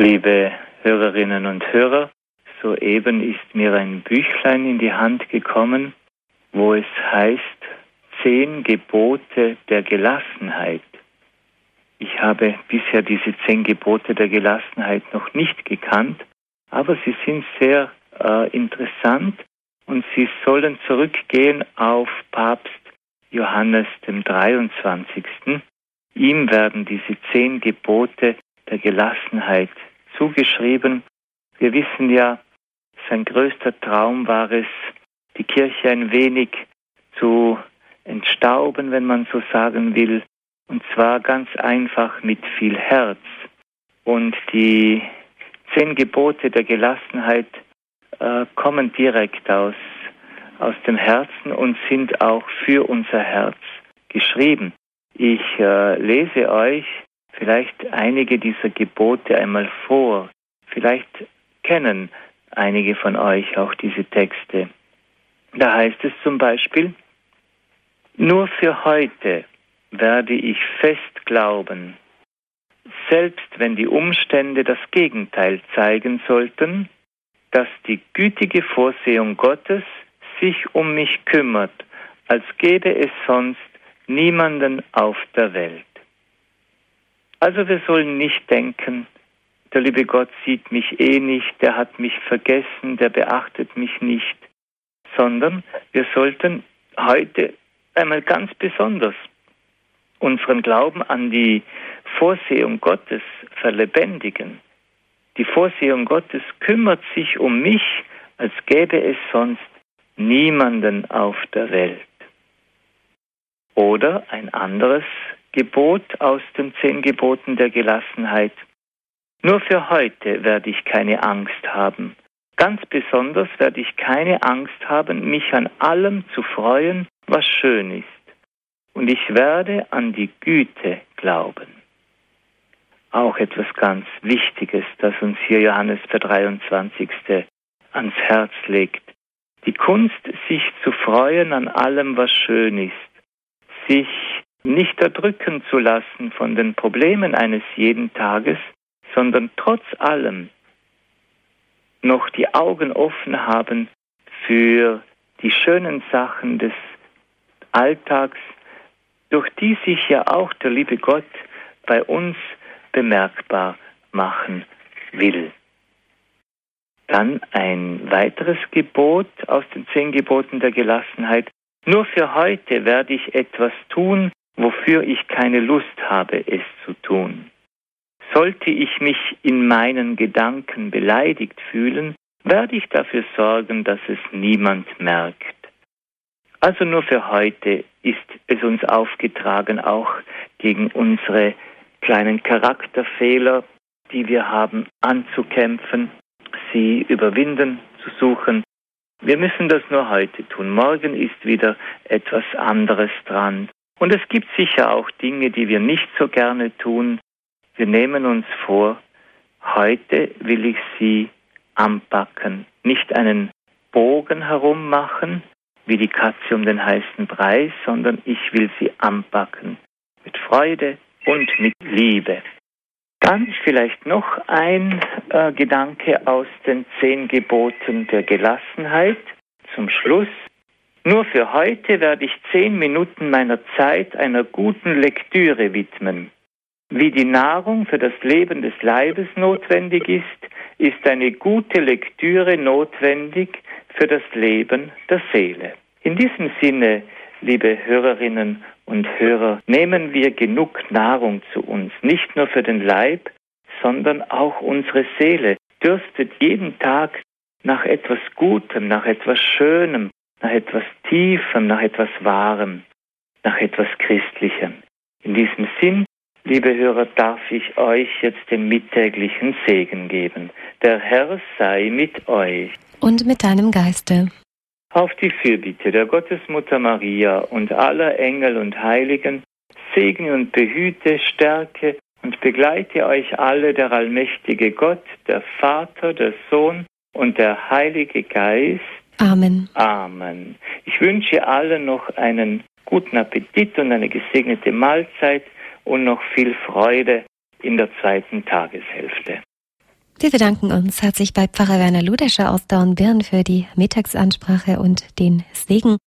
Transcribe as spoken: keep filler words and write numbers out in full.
Liebe Hörerinnen und Hörer, soeben ist mir ein Büchlein in die Hand gekommen, wo es heißt, Zehn Gebote der Gelassenheit. Ich habe bisher diese zehn Gebote der Gelassenheit noch nicht gekannt, aber sie sind sehr äh, interessant und sie sollen zurückgehen auf Papst Johannes dem dreiundzwanzigsten Ihm werden diese zehn Gebote der Gelassenheit zugeschrieben. Wir wissen ja, sein größter Traum war es, die Kirche ein wenig zu entstauben, wenn man so sagen will, und zwar ganz einfach mit viel Herz. Und die zehn Gebote der Gelassenheit äh, kommen direkt aus, aus dem Herzen und sind auch für unser Herz geschrieben. Ich äh, lese euch vielleicht einige dieser Gebote einmal vor. Vielleicht kennen einige von euch auch diese Texte. Da heißt es zum Beispiel, nur für heute werde ich fest glauben, selbst wenn die Umstände das Gegenteil zeigen sollten, dass die gütige Vorsehung Gottes sich um mich kümmert, als gäbe es sonst niemanden auf der Welt. Also wir sollen nicht denken, der liebe Gott sieht mich eh nicht, der hat mich vergessen, der beachtet mich nicht, sondern wir sollten heute einmal ganz besonders unseren Glauben an die Vorsehung Gottes verlebendigen. Die Vorsehung Gottes kümmert sich um mich, als gäbe es sonst niemanden auf der Welt. Oder ein anderes Gebot aus den zehn Geboten der Gelassenheit. Nur für heute werde ich keine Angst haben. Ganz besonders werde ich keine Angst haben, mich an allem zu freuen, was schön ist. Und ich werde an die Güte glauben. Auch etwas ganz Wichtiges, das uns hier Johannes der dreiundzwanzigste ans Herz legt. Die Kunst, sich zu freuen an allem, was schön ist. Sich nicht erdrücken zu lassen von den Problemen eines jeden Tages, sondern trotz allem noch die Augen offen haben für die schönen Sachen des Alltags, durch die sich ja auch der liebe Gott bei uns bemerkbar machen will. Dann ein weiteres Gebot aus den zehn Geboten der Gelassenheit. Nur für heute werde ich etwas tun, wofür ich keine Lust habe, es zu tun. Sollte ich mich in meinen Gedanken beleidigt fühlen, werde ich dafür sorgen, dass es niemand merkt. Also nur für heute ist es uns aufgetragen, auch gegen unsere kleinen Charakterfehler, die wir haben, anzukämpfen, sie überwinden zu suchen. Wir müssen das nur heute tun. Morgen ist wieder etwas anderes dran. Und es gibt sicher auch Dinge, die wir nicht so gerne tun. Wir nehmen uns vor, heute will ich sie anpacken. Nicht einen Bogen herummachen, wie die Katze um den heißen Brei, sondern ich will sie anpacken. Mit Freude und mit Liebe. Dann vielleicht noch ein äh, Gedanke aus den zehn Geboten der Gelassenheit zum Schluss. Nur für heute werde ich zehn Minuten meiner Zeit einer guten Lektüre widmen. Wie die Nahrung für das Leben des Leibes notwendig ist, ist eine gute Lektüre notwendig für das Leben der Seele. In diesem Sinne, liebe Hörerinnen und Hörer, nehmen wir genug Nahrung zu uns, nicht nur für den Leib, sondern auch unsere Seele dürstet jeden Tag nach etwas Gutem, nach etwas Schönem, nach etwas Tiefem, nach etwas Wahrem, nach etwas Christlichem. In diesem Sinn, liebe Hörer, darf ich euch jetzt den mittäglichen Segen geben. Der Herr sei mit euch. Und mit deinem Geiste. Auf die Fürbitte der Gottesmutter Maria und aller Engel und Heiligen segne und behüte, stärke und begleite euch alle der allmächtige Gott, der Vater, der Sohn und der Heilige Geist. Amen. Amen. Ich wünsche allen noch einen guten Appetit und eine gesegnete Mahlzeit und noch viel Freude in der zweiten Tageshälfte. Wir bedanken uns herzlich bei Pfarrer Werner Ludescher aus Dornbirn für die Mittagsansprache und den Segen.